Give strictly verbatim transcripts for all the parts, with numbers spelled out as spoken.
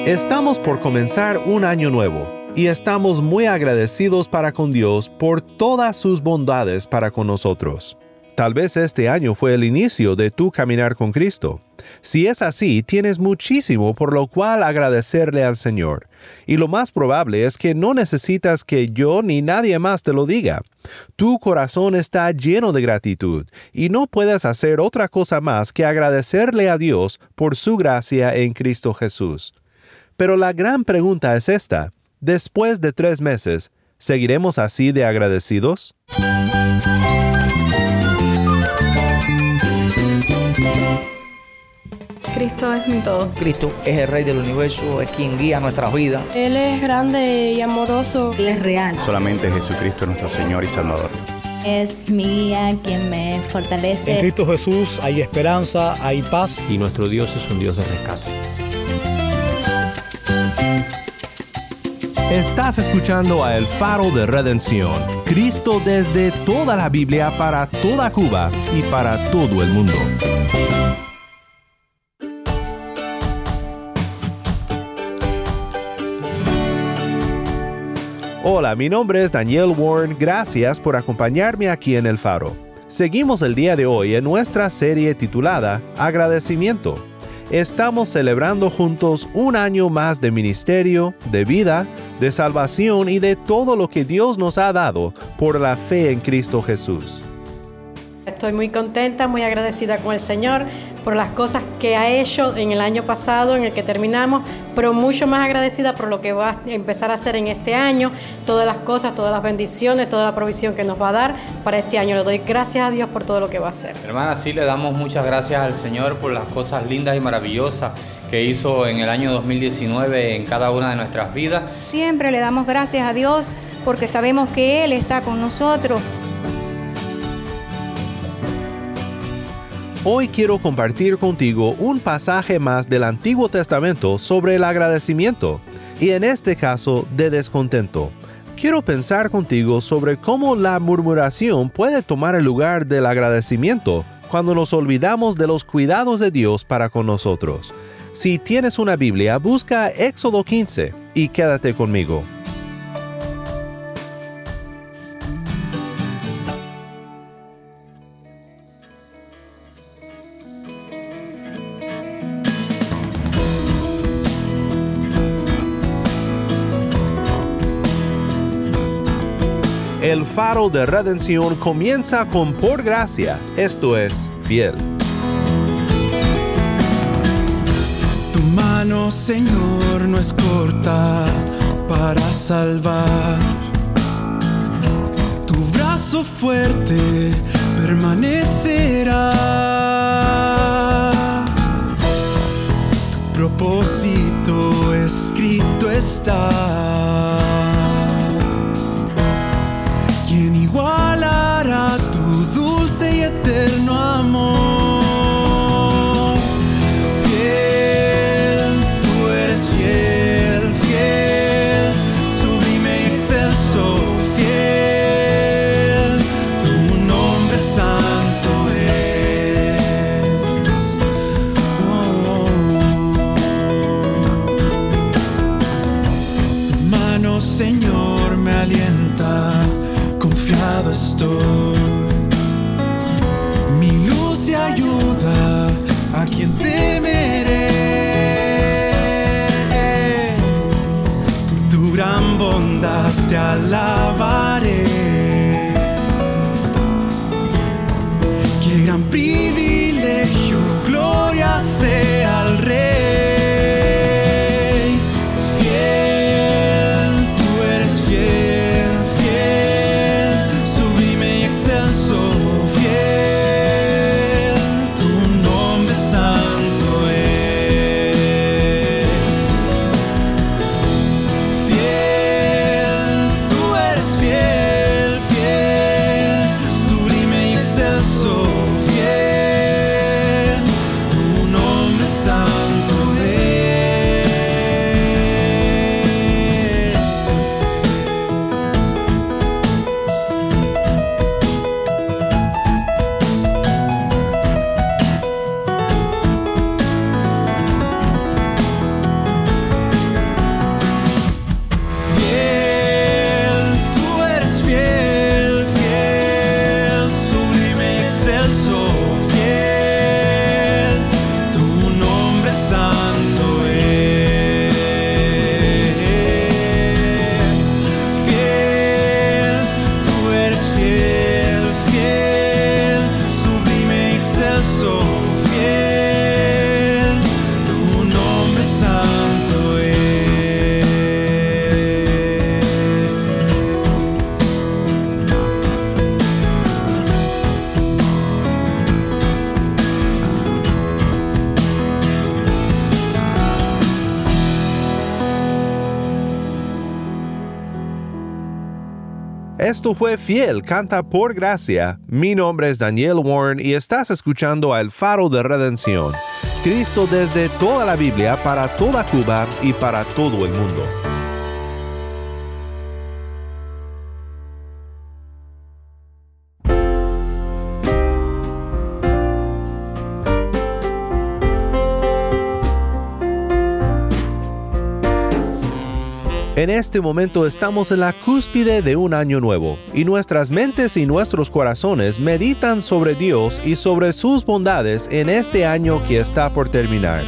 Estamos por comenzar un año nuevo y estamos muy agradecidos para con Dios por todas sus bondades para con nosotros. Tal vez este año fue el inicio de tu caminar con Cristo. Si es así, tienes muchísimo por lo cual agradecerle al Señor. Y lo más probable es que no necesitas que yo ni nadie más te lo diga. Tu corazón está lleno de gratitud y no puedes hacer otra cosa más que agradecerle a Dios por su gracia en Cristo Jesús. Pero la gran pregunta es esta: después de tres meses, ¿seguiremos así de agradecidos? Cristo es mi todo. Cristo es el Rey del universo, es quien guía nuestras vidas. Él es grande y amoroso. Él es real. Solamente Jesucristo es nuestro Señor y Salvador. Es mi guía quien me fortalece. En Cristo Jesús hay esperanza, hay paz. Y nuestro Dios es un Dios de rescate. Estás escuchando a El Faro de Redención. Cristo desde toda la Biblia para toda Cuba y para todo el mundo. Hola, mi nombre es Daniel Warren. Gracias por acompañarme aquí en El Faro. Seguimos el día de hoy en nuestra serie titulada Agradecimiento. Estamos celebrando juntos un año más de ministerio, de vida, de salvación y de todo lo que Dios nos ha dado por la fe en Cristo Jesús. Estoy muy contenta, muy agradecida con el Señor por las cosas que ha hecho en el año pasado, en el que terminamos, pero mucho más agradecida por lo que va a empezar a hacer en este año, todas las cosas, todas las bendiciones, toda la provisión que nos va a dar para este año. Le doy gracias a Dios por todo lo que va a hacer. Hermana, sí, le damos muchas gracias al Señor por las cosas lindas y maravillosas que hizo en el año dos mil diecinueve en cada una de nuestras vidas. Siempre le damos gracias a Dios porque sabemos que Él está con nosotros. Hoy quiero compartir contigo un pasaje más del Antiguo Testamento sobre el agradecimiento, y en este caso de descontento. Quiero pensar contigo sobre cómo la murmuración puede tomar el lugar del agradecimiento cuando nos olvidamos de los cuidados de Dios para con nosotros. Si tienes una Biblia, busca Éxodo quince y quédate conmigo. El Faro de Redención comienza con por gracia, esto es, fiel. Tu mano, Señor, no es corta para salvar. Tu brazo fuerte permanecerá. Tu propósito escrito está. ¿Quién igualará tu dulce y eterno amor? Fiel, tú eres fiel, fiel, sublime y excelso, fiel, tu nombre santo es. Oh. Tu mano, Señor, me alienta. Confiado estoy, mi luz y ayuda, a quien temeré. Por tu gran bondad te alabaré. Qué gran privilegio, gloria sea al Rey. Tú eres Esto fue Fiel, canta por gracia. Mi nombre es Daniel Warren y estás escuchando a El Faro de Redención. Cristo desde toda la Biblia, para toda Cuba y para todo el mundo. En este momento estamos en la cúspide de un año nuevo, y nuestras mentes y nuestros corazones meditan sobre Dios y sobre sus bondades en este año que está por terminar.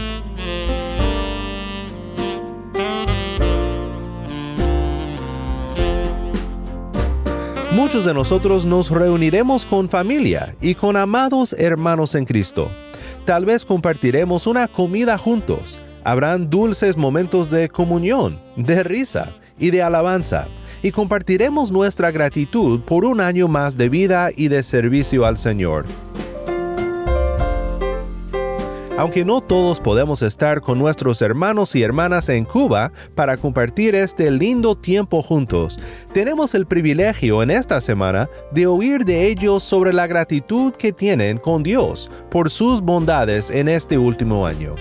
Muchos de nosotros nos reuniremos con familia y con amados hermanos en Cristo. Tal vez compartiremos una comida juntos. Habrán dulces momentos de comunión, de risa y de alabanza, y compartiremos nuestra gratitud por un año más de vida y de servicio al Señor. Aunque no todos podemos estar con nuestros hermanos y hermanas en Cuba para compartir este lindo tiempo juntos, tenemos el privilegio en esta semana de oír de ellos sobre la gratitud que tienen con Dios por sus bondades en este último año.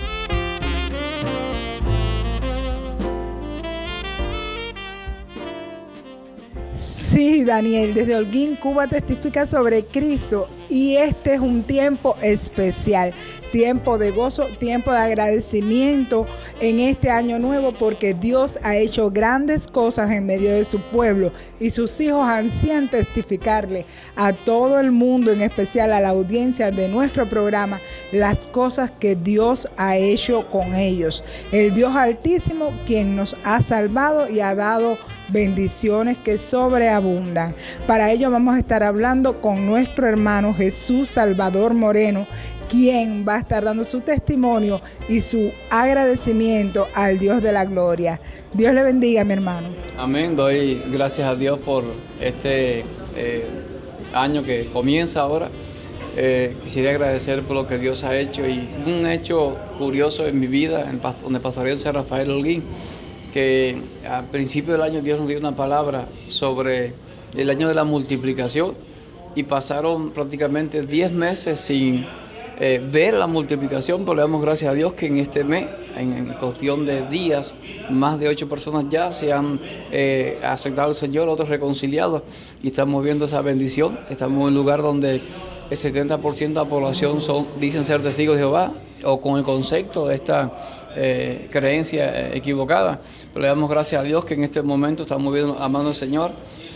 Sí, Daniel, desde Holguín, Cuba, testifica sobre Cristo, y este es un tiempo especial, tiempo de gozo, tiempo de agradecimiento en este año nuevo, porque Dios ha hecho grandes cosas en medio de su pueblo, y sus hijos ansían testificarle a todo el mundo, en especial a la audiencia de nuestro programa, las cosas que Dios ha hecho con ellos. El Dios Altísimo, quien nos ha salvado y ha dado bendiciones que sobreabundan. Para ello vamos a estar hablando con nuestro hermano Jesús Salvador Moreno, quien va a estar dando su testimonio y su agradecimiento al Dios de la gloria. Dios le bendiga, mi hermano. Amén. Doy gracias a Dios por este eh, año que comienza ahora. Eh, quisiera agradecer por lo que Dios ha hecho, y un hecho curioso en mi vida, en donde pastoreo en San Rafael Holguín, que al principio del año Dios nos dio una palabra sobre el año de la multiplicación, y pasaron prácticamente diez meses sin eh, ver la multiplicación, pero le damos gracias a Dios que en este mes, en, en cuestión de días, más de ocho personas ya se han eh, aceptado al Señor, otros reconciliados, y estamos viendo esa bendición. Estamos en un lugar donde el setenta por ciento de la población son, dicen ser testigos de Jehová, o con el concepto de esta eh, creencia eh, equivocada. Pero le damos gracias a Dios que en este momento estamos viendo, amando al Señor,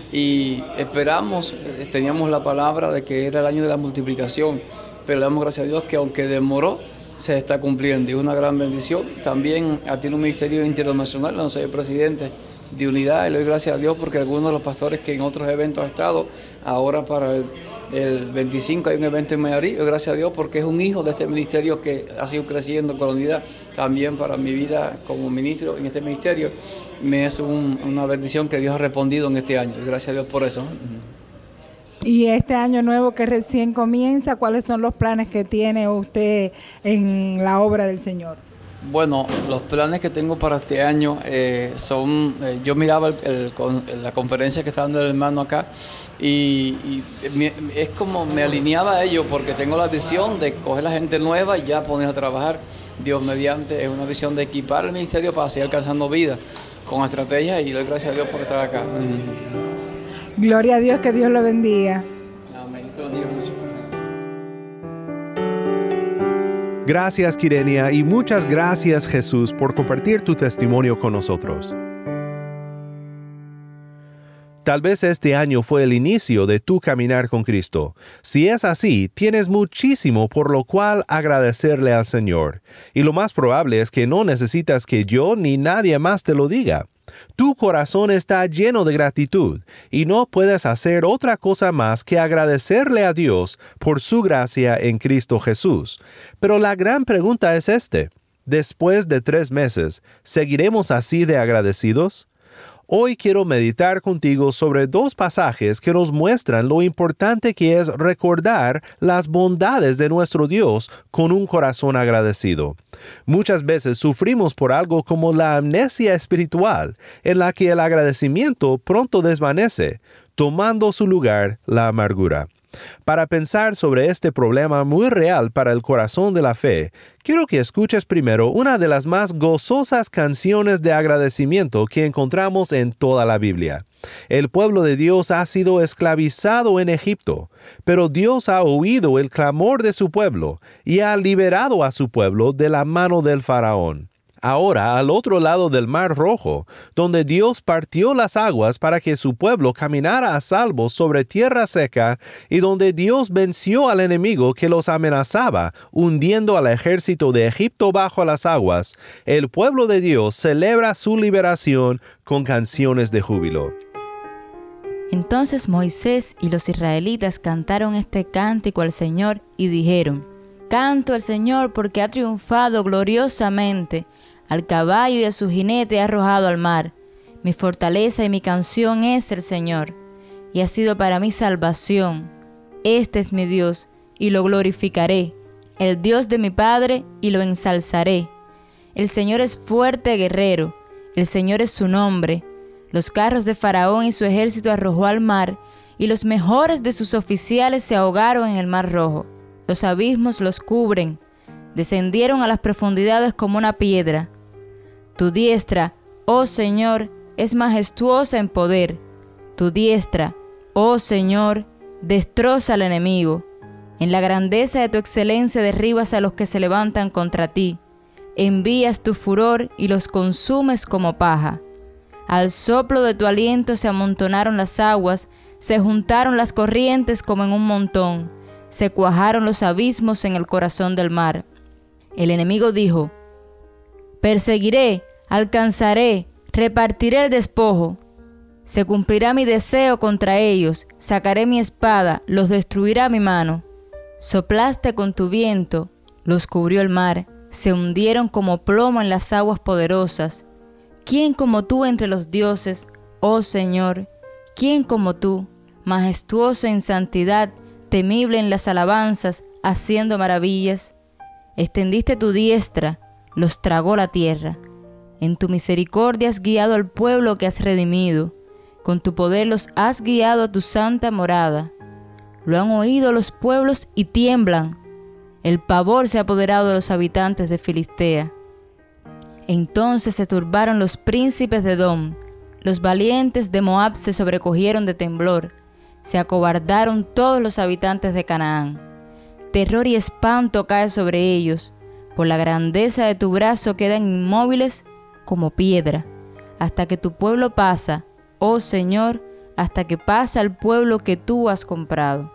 y esperamos, eh, teníamos la palabra de que era el año de la multiplicación, pero le damos gracias a Dios que aunque demoró, se está cumpliendo, y es una gran bendición. También tiene un ministerio internacional, no soy el presidente de unidad, y le doy gracias a Dios porque algunos de los pastores que en otros eventos han estado, ahora para el, el veinticinco hay un evento en Mayarí, doy gracias a Dios porque es un hijo de este ministerio que ha sido creciendo con la unidad. También para mi vida como ministro en este ministerio, me es un, una bendición que Dios ha respondido en este año, y gracias a Dios por eso. Y este año nuevo que recién comienza, ¿cuáles son los planes que tiene usted en la obra del Señor? Bueno, los planes que tengo para este año eh, son, eh, yo miraba el, el, la conferencia que está dando el hermano acá, y, y me, es como me alineaba a ello, porque tengo la visión de coger la gente nueva y ya poner a trabajar. Dios mediante, es una visión de equipar el ministerio para seguir alcanzando vida con estrategias, y le doy gracias a Dios por estar acá. Gloria a Dios, que Dios lo bendiga. Amén. Te bendiga mucho. Gracias, Quirenia, y muchas gracias, Jesús, por compartir tu testimonio con nosotros. Tal vez este año fue el inicio de tu caminar con Cristo. Si es así, tienes muchísimo por lo cual agradecerle al Señor. Y lo más probable es que no necesitas que yo ni nadie más te lo diga. Tu corazón está lleno de gratitud y no puedes hacer otra cosa más que agradecerle a Dios por su gracia en Cristo Jesús. Pero la gran pregunta es este: después de tres meses, ¿seguiremos así de agradecidos? Hoy quiero meditar contigo sobre dos pasajes que nos muestran lo importante que es recordar las bondades de nuestro Dios con un corazón agradecido. Muchas veces sufrimos por algo como la amnesia espiritual, en la que el agradecimiento pronto desvanece. tomando su lugar la amargura. Para pensar sobre este problema muy real para el corazón de la fe, quiero que escuches primero una de las más gozosas canciones de agradecimiento que encontramos en toda la Biblia. El pueblo de Dios ha sido esclavizado en Egipto, pero Dios ha oído el clamor de su pueblo y ha liberado a su pueblo de la mano del faraón. Ahora, al otro lado del Mar Rojo, donde Dios partió las aguas para que su pueblo caminara a salvo sobre tierra seca y donde Dios venció al enemigo que los amenazaba, hundiendo al ejército de Egipto bajo las aguas, el pueblo de Dios celebra su liberación con canciones de júbilo. Entonces Moisés y los israelitas cantaron este cántico al Señor y dijeron: Canto al Señor porque ha triunfado gloriosamente. Al caballo y a su jinete ha arrojado al mar. Mi fortaleza y mi canción es el Señor, y ha sido para mí salvación. Este es mi Dios, y lo glorificaré, el Dios de mi Padre, y lo ensalzaré. El Señor es fuerte guerrero, el Señor es su nombre. Los carros de Faraón y su ejército arrojó al mar, y los mejores de sus oficiales se ahogaron en el mar rojo. Los abismos los cubren, descendieron a las profundidades como una piedra. Tu diestra, oh Señor, es majestuosa en poder. Tu diestra, oh Señor, destroza al enemigo. En la grandeza de tu excelencia derribas a los que se levantan contra ti. Envías tu furor y los consumes como paja. Al soplo de tu aliento se amontonaron las aguas, se juntaron las corrientes como en un montón, se cuajaron los abismos en el corazón del mar. El enemigo dijo: Perseguiré, alcanzaré, repartiré el despojo. Se cumplirá mi deseo contra ellos, sacaré mi espada, los destruirá mi mano. Soplaste con tu viento, los cubrió el mar, se hundieron como plomo en las aguas poderosas. ¿Quién como tú entre los dioses, oh Señor? ¿Quién como tú, majestuoso en santidad, temible en las alabanzas, haciendo maravillas? Extendiste tu diestra, los tragó la tierra. En tu misericordia has guiado al pueblo que has redimido. Con tu poder los has guiado a tu santa morada. Lo han oído los pueblos y tiemblan. El pavor se ha apoderado de los habitantes de Filistea. Entonces se turbaron los príncipes de Edom. Los valientes de Moab se sobrecogieron de temblor. Se acobardaron todos los habitantes de Canaán. Terror y espanto cae sobre ellos. Por la grandeza de tu brazo quedan inmóviles como piedra, hasta que tu pueblo pasa, oh Señor, hasta que pasa el pueblo que tú has comprado.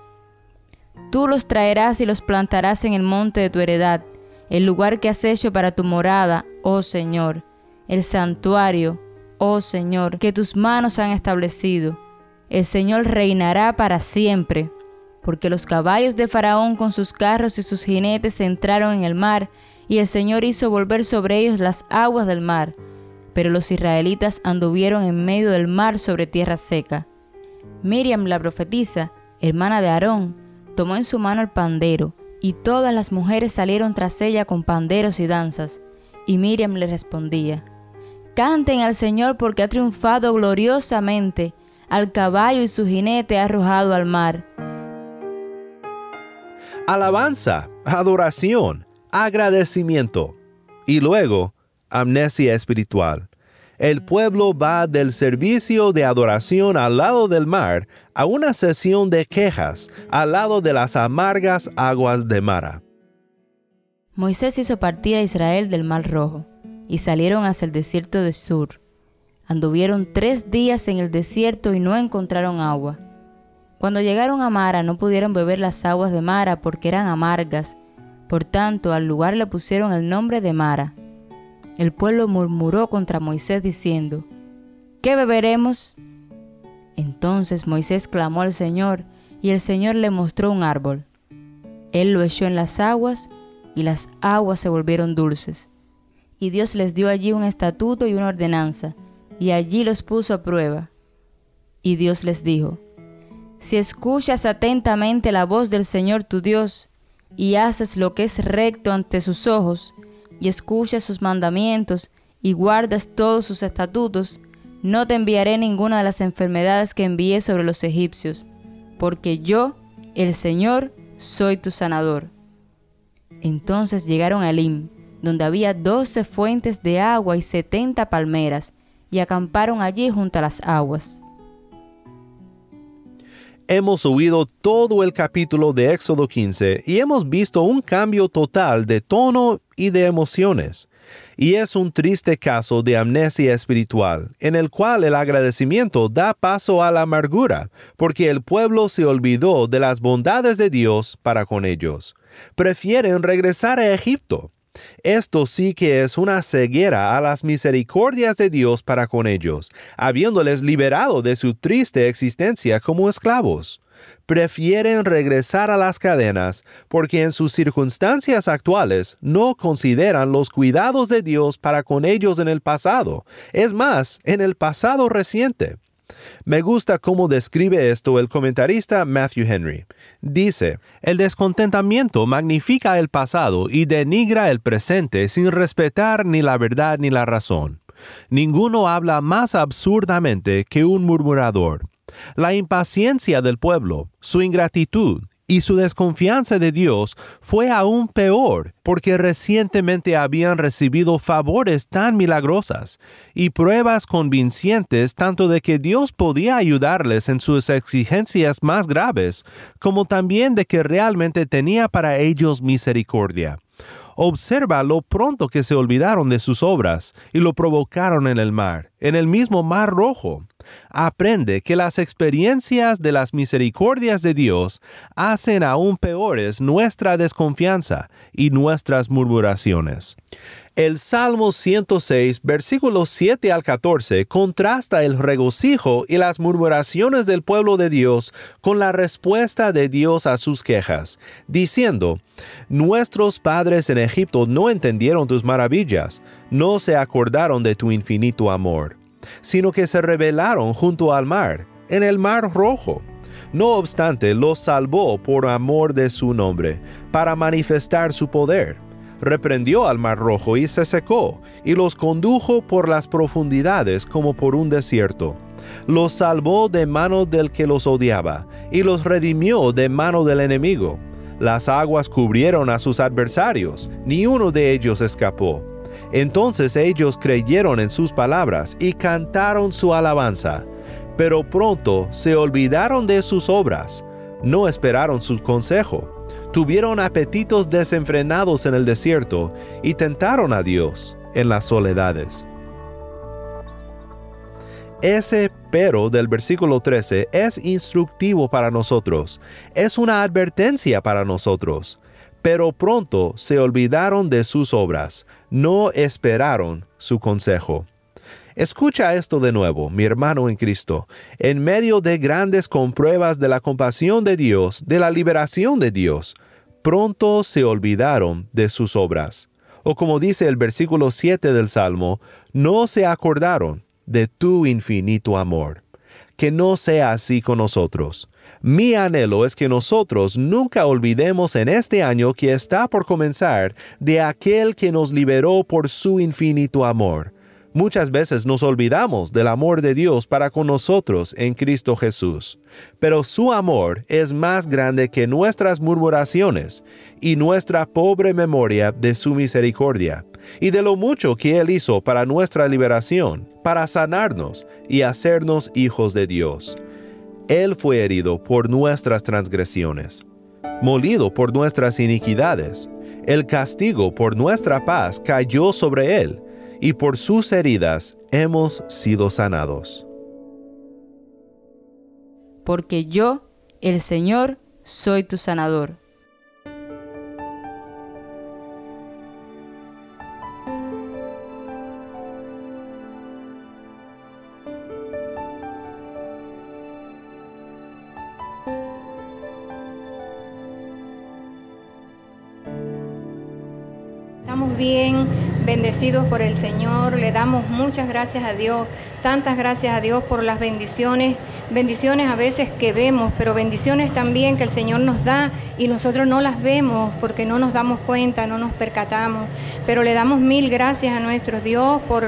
Tú los traerás y los plantarás en el monte de tu heredad, el lugar que has hecho para tu morada, oh Señor, el santuario, oh Señor, que tus manos han establecido. El Señor reinará para siempre, porque los caballos de Faraón con sus carros y sus jinetes entraron en el mar, y el Señor hizo volver sobre ellos las aguas del mar. Pero los israelitas anduvieron en medio del mar sobre tierra seca. Miriam la profetisa, hermana de Aarón, tomó en su mano el pandero, y todas las mujeres salieron tras ella con panderos y danzas. Y Miriam le respondía: Canten al Señor porque ha triunfado gloriosamente, al caballo y su jinete ha arrojado al mar. Alabanza, adoración, agradecimiento y luego amnesia espiritual. El pueblo va del servicio de adoración al lado del mar a una sesión de quejas al lado de las amargas aguas de Mara. Moisés hizo partir a Israel del Mar Rojo y salieron hacia el desierto de Sur. Anduvieron tres días en el desierto y no encontraron agua. Cuando llegaron a Mara no pudieron beber las aguas de Mara porque eran amargas. Por tanto, al lugar le pusieron el nombre de Mara. El pueblo murmuró contra Moisés diciendo: ¿Qué beberemos? Entonces Moisés clamó al Señor, y el Señor le mostró un árbol. Él lo echó en las aguas, y las aguas se volvieron dulces. Y Dios les dio allí un estatuto y una ordenanza, y allí los puso a prueba. Y Dios les dijo: Si escuchas atentamente la voz del Señor tu Dios, y haces lo que es recto ante sus ojos, y escuchas sus mandamientos, y guardas todos sus estatutos, no te enviaré ninguna de las enfermedades que envié sobre los egipcios, porque yo, el Señor, soy tu sanador. Entonces llegaron a Elim, donde había doce fuentes de agua y setenta palmeras, y acamparon allí junto a las aguas. Hemos oído todo el capítulo de Éxodo quince y hemos visto un cambio total de tono y de emociones. Y es un triste caso de amnesia espiritual, en el cual el agradecimiento da paso a la amargura, porque el pueblo se olvidó de las bondades de Dios para con ellos. Prefieren regresar a Egipto. Esto sí que es una ceguera a las misericordias de Dios para con ellos, habiéndoles liberado de su triste existencia como esclavos. Prefieren regresar a las cadenas porque en sus circunstancias actuales no consideran los cuidados de Dios para con ellos en el pasado, es más, en el pasado reciente. Me gusta cómo describe esto el comentarista Matthew Henry. Dice, el descontentamiento magnifica el pasado y denigra el presente sin respetar ni la verdad ni la razón. Ninguno habla más absurdamente que un murmurador. La impaciencia del pueblo, su ingratitud y su desconfianza de Dios fue aún peor porque recientemente habían recibido favores tan milagrosas y pruebas convincentes tanto de que Dios podía ayudarles en sus exigencias más graves, como también de que realmente tenía para ellos misericordia. Observa lo pronto que se olvidaron de sus obras y lo provocaron en el mar, en el mismo mar Rojo. Aprende que las experiencias de las misericordias de Dios hacen aún peores nuestra desconfianza y nuestras murmuraciones. El Salmo ciento seis, versículos siete al catorce, contrasta el regocijo y las murmuraciones del pueblo de Dios con la respuesta de Dios a sus quejas, diciendo, «Nuestros padres en Egipto no entendieron tus maravillas, no se acordaron de tu infinito amor, sino que se rebelaron junto al mar, en el mar Rojo. No obstante, los salvó por amor de su nombre, para manifestar su poder. Reprendió al mar Rojo y se secó, y los condujo por las profundidades como por un desierto. Los salvó de mano del que los odiaba, y los redimió de mano del enemigo. Las aguas cubrieron a sus adversarios, ni uno de ellos escapó. Entonces ellos creyeron en sus palabras y cantaron su alabanza. Pero pronto se olvidaron de sus obras, no esperaron su consejo. Tuvieron apetitos desenfrenados en el desierto y tentaron a Dios en las soledades». Ese pero del versículo trece es instructivo para nosotros, es una advertencia para nosotros. Pero pronto se olvidaron de sus obras, no esperaron su consejo. Escucha esto de nuevo, mi hermano en Cristo. En medio de grandes compruebas de la compasión de Dios, de la liberación de Dios, pronto se olvidaron de sus obras. O como dice el versículo siete del Salmo, no se acordaron de tu infinito amor. Que no sea así con nosotros. Mi anhelo es que nosotros nunca olvidemos en este año que está por comenzar de aquel que nos liberó por su infinito amor. Muchas veces nos olvidamos del amor de Dios para con nosotros en Cristo Jesús, pero su amor es más grande que nuestras murmuraciones y nuestra pobre memoria de su misericordia, y de lo mucho que Él hizo para nuestra liberación, para sanarnos y hacernos hijos de Dios. Él fue herido por nuestras transgresiones, molido por nuestras iniquidades. El castigo por nuestra paz cayó sobre Él, y por sus heridas hemos sido sanados. Porque yo, el Señor, soy tu sanador. Estamos bien bendecidos por el Señor, le damos muchas gracias a Dios, tantas gracias a Dios por las bendiciones, bendiciones a veces que vemos, pero bendiciones también que el Señor nos da y nosotros no las vemos porque no nos damos cuenta, no nos percatamos, pero le damos mil gracias a nuestro Dios por,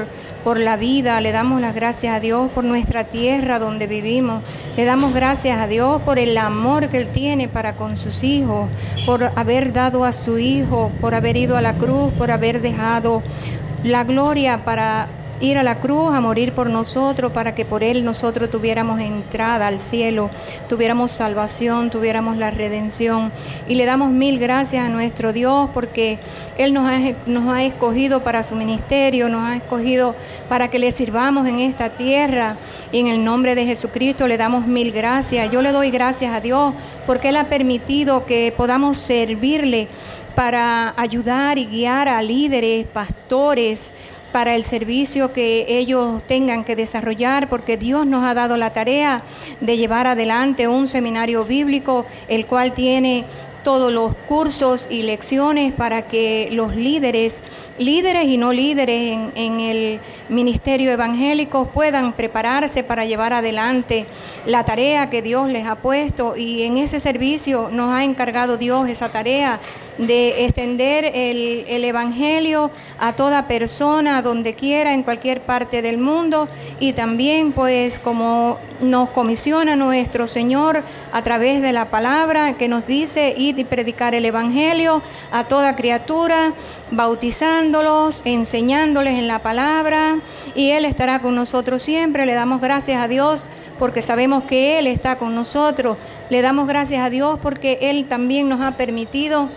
por la vida, le damos las gracias a Dios por nuestra tierra donde vivimos, le damos gracias a Dios por el amor que Él tiene para con sus hijos, por haber dado a su Hijo, por haber ido a la cruz, por haber dejado la gloria para ir a la cruz, a morir por nosotros, para que por Él nosotros tuviéramos entrada al cielo, tuviéramos salvación, tuviéramos la redención. Y le damos mil gracias a nuestro Dios porque Él nos ha, nos ha escogido para su ministerio, nos ha escogido para que le sirvamos en esta tierra. Y en el nombre de Jesucristo le damos mil gracias. Yo le doy gracias a Dios porque Él ha permitido que podamos servirle para ayudar y guiar a líderes, pastores, para el servicio que ellos tengan que desarrollar, porque Dios nos ha dado la tarea de llevar adelante un seminario bíblico, el cual tiene todos los cursos y lecciones para que los líderes, líderes y no líderes en, en el ministerio evangélico puedan prepararse para llevar adelante la tarea que Dios les ha puesto. Y en ese servicio nos ha encargado Dios esa tarea de extender el, el evangelio a toda persona, donde quiera, en cualquier parte del mundo. Y también, pues, como nos comisiona nuestro Señor a través de la palabra que nos dice ir y predicar el evangelio a toda criatura, bautizándolos, enseñándoles en la palabra, y Él estará con nosotros siempre. Le damos gracias a Dios porque sabemos que Él está con nosotros. Le damos gracias a Dios porque Él también nos ha permitido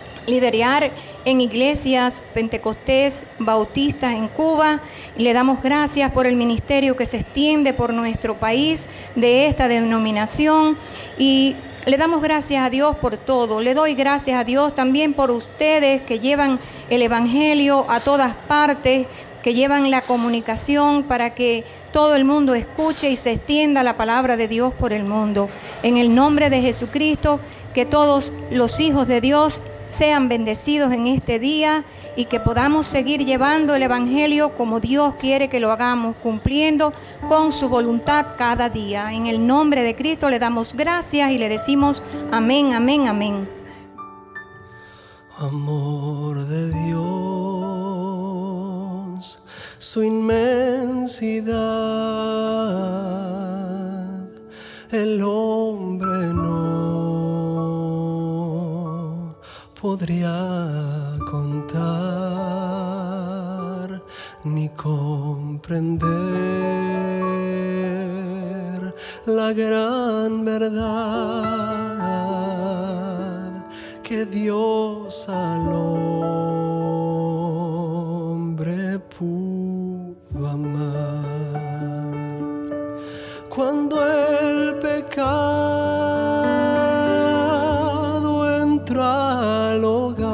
liderar en iglesias pentecostés bautistas en Cuba. Y le damos gracias por el ministerio que se extiende por nuestro país de esta denominación, y le damos gracias a Dios por todo. Le doy gracias a Dios también por ustedes que llevan el evangelio a todas partes, que llevan la comunicación para que todo el mundo escuche y se extienda la palabra de Dios por el mundo. En el nombre de Jesucristo, que todos los hijos de Dios sean bendecidos en este día y que podamos seguir llevando el evangelio como Dios quiere que lo hagamos, cumpliendo con su voluntad cada día. En el nombre de Cristo le damos gracias y le decimos amén, amén, amén. Amor de Dios, su inmensidad, el hombre no podría contar ni comprender la gran verdad que Dios al hombre pudo amar. Cuando el pecado entró al hogar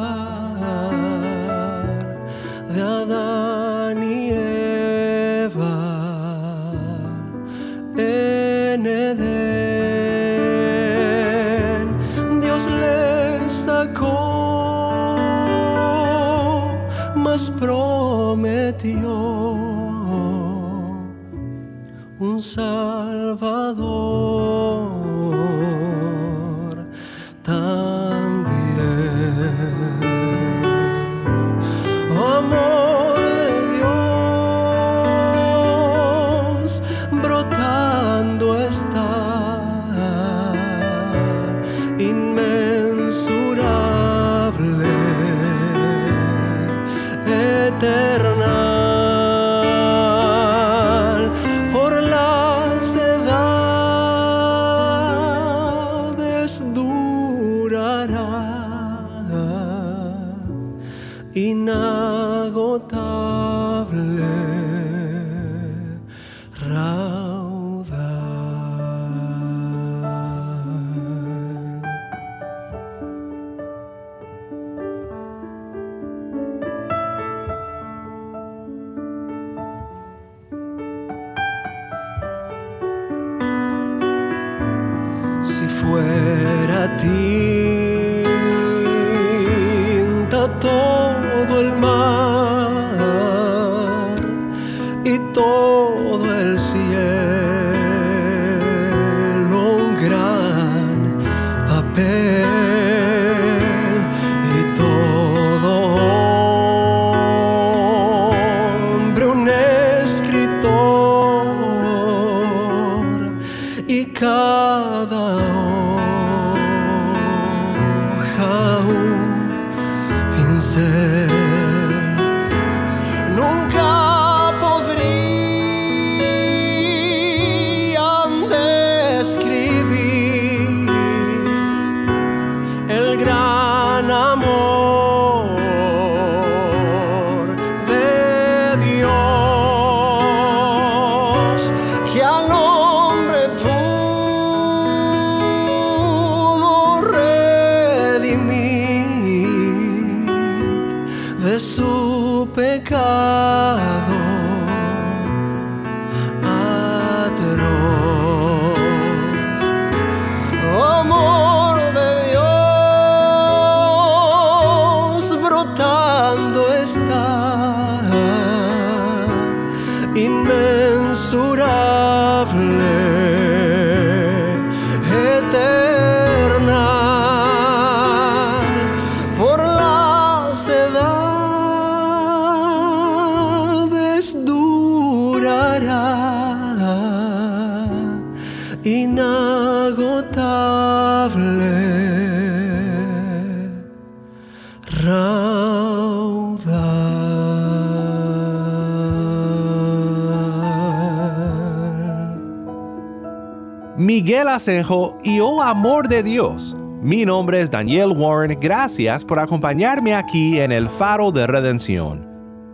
de Adán y Eva en Edén, Dios les sacó, mas prometió un Salvador también. Oh, amor de Dios, brotando está, inmensurable, eterna. Inagotable raudal. Si fuera tinta todo el mar, pecado atroz. Amor de Dios brotando está, inmensurable, eterna, por las edades durará, inagotable, Miguel Asenjo y oh amor de Dios. Mi nombre es Daniel Warren. Gracias por acompañarme aquí en el Faro de Redención.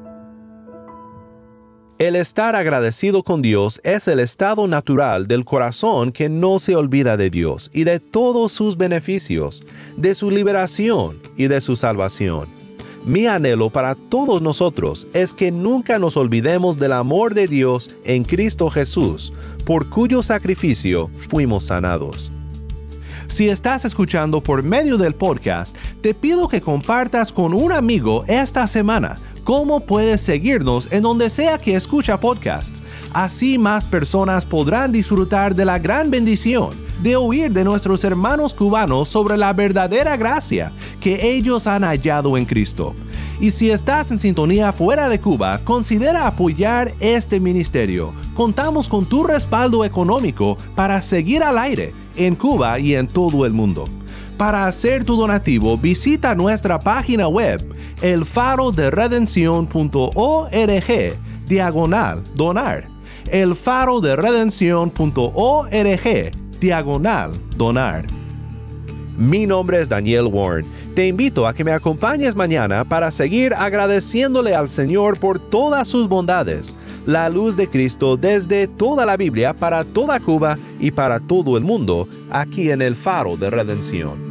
El estar agradecido con Dios es el estado natural del corazón que no se olvida de Dios y de todos sus beneficios, de su liberación y de su salvación. Mi anhelo para todos nosotros es que nunca nos olvidemos del amor de Dios en Cristo Jesús, por cuyo sacrificio fuimos sanados. Si estás escuchando por medio del podcast, te pido que compartas con un amigo esta semana cómo puedes seguirnos en donde sea que escucha podcasts. Así más personas podrán disfrutar de la gran bendición de oír de nuestros hermanos cubanos sobre la verdadera gracia que ellos han hallado en Cristo. Y si estás en sintonía fuera de Cuba, considera apoyar este ministerio. Contamos con tu respaldo económico para seguir al aire en Cuba y en todo el mundo. Para hacer tu donativo, visita nuestra página web el faro de redención punto org diagonal donar. el faro de redención punto org diagonal donar. Mi nombre es Daniel Warren. Te invito a que me acompañes mañana para seguir agradeciéndole al Señor por todas sus bondades. La luz de Cristo desde toda la Biblia para toda Cuba y para todo el mundo, aquí en el Faro de Redención.